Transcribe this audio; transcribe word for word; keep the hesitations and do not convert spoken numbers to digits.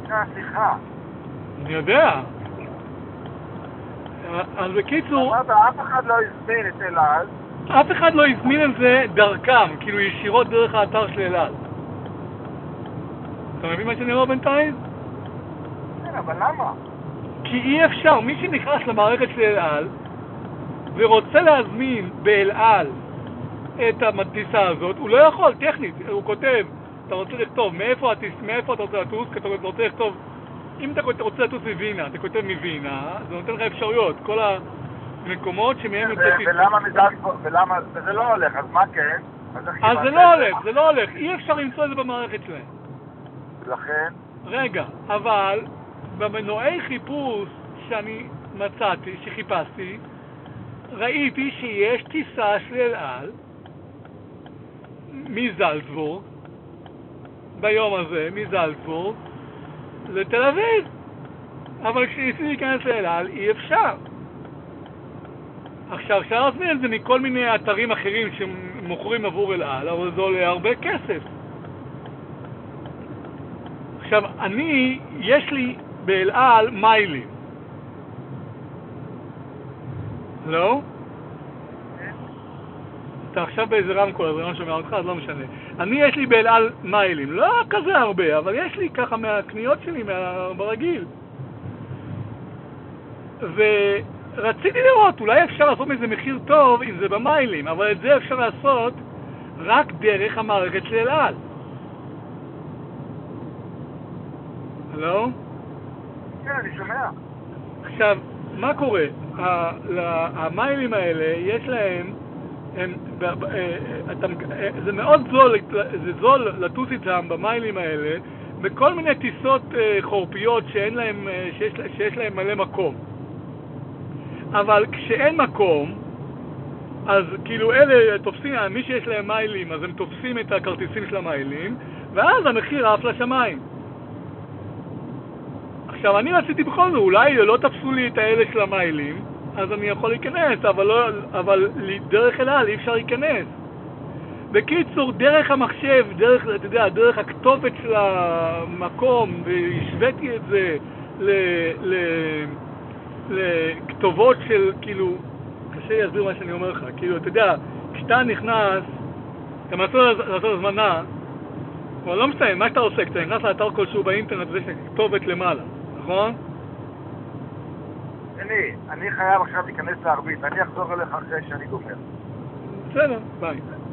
נקרא שיחה. אני יודע. אז בקיצור... אמרת, אף אחד לא הזמין את אל על. אף אחד לא הזמין את זה דרכם, כאילו ישירות דרך האתר של אל על. אתה מבין מה שאני אומר בינתיים? כן, אבל למה? כי אי אפשר, מי שנכנס למערכת של אל על ורוצה להזמין באל על את המטיסה הזאת, הוא לא יכול, טכנית, הוא כותב, אתה רוצה לכתוב מאיפה, הטיס, מאיפה אתה רוצה לטוס, אתה רוצה לכתוב, אם אתה רוצה לטוס מווינה, אתה כותב מווינה, זה נותן לך אפשרויות, כל המקומות שמהם יוצא טיסה. ולמה מזל, ולמה, וזה לא הולך, אז מה כן? אז זה לא הולך, זה לא הולך, אי אפשר למצוא את זה במערכת שלהם. לכן? רגע, אבל במנועי חיפוש שאני מצאתי, שחיפשתי, ראיתי שיש טיסה של אל על מזלצבורג ביום הזה, מזלצבורג לתל אביב, אבל כשניסיתי להיכנס לאל על אי אפשר. עכשיו אפשר להזמין את זה מכל מיני אתרים אחרים שמוכרים עבור אל על, אבל זה עולה הרבה כסף. עכשיו אני, יש לי באל על מיילים. לא? אתה עכשיו באיזה רמקול, אז אני לא שומע אותך, אז לא משנה. אני יש לי באל על מיילים, לא כזה הרבה, אבל יש לי ככה מהקניות שלי, מה... ברגיל. ורציתי לראות, אולי אפשר לעשות איזה מחיר טוב אם זה במיילים, אבל את זה אפשר לעשות רק דרך המערכת של אל על. לא? כן, אני שומע. עכשיו, מה קורה? המיילים האלה, יש להם, הם, אתה, זה מאוד זול, זה זול לטוס איתם במיילים האלה, בכל מיני טיסות חורפיות שאין להם, שיש, שיש להם מלא מקום. אבל כשאין מקום, אז כאילו אלה תופסים, מי שיש להם מיילים, אז הם תופסים את הכרטיסים של המיילים, ואז המחיר עף לשמיים. עכשיו, אני רציתי בכל זאת, אולי לא תפסו לי את האלה של המיילים, אז אני יכול להיכנס, אבל, לא, אבל דרך אל על אי אפשר להיכנס. בקיצור, דרך המחשב, דרך, אתה יודע, דרך הכתובת של המקום, והשוויתי את זה ל, ל, לכתובות של, כאילו, קשה להסביר מה שאני אומר לך, כאילו, אתה יודע, כשאתה נכנס, אתה מנסה לעשות הזמנה, אבל לא מסתיים, מה שאתה עושה, אתה נכנס לאתר כלשהו באינטרנט, זה כתובת למעלה, נכון? אני, אני חייב עכשיו להיכנס לערבית, אני אחזור אליך אחרי שאני גומר. בסדר, ביי.